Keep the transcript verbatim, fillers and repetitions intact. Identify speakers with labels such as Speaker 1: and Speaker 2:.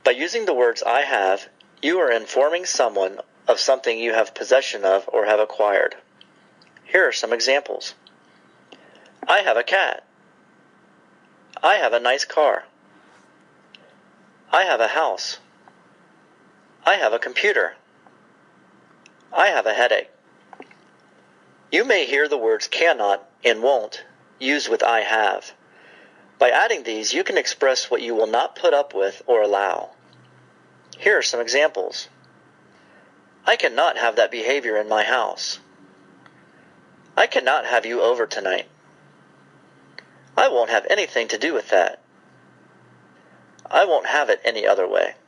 Speaker 1: By using the words I have, you are informing someone of something you have possession of or have acquired. Here are some examples. I have a cat. I have a nice car. I have a house. I have a computer. I have a headache. You may hear the words cannot and won't used with I have. By adding these, you can express what you will not put up with or allow. Here are some examples. I cannot have that behavior in my house. I cannot have you over tonight. I won't have anything to do with that. I won't have it any other way.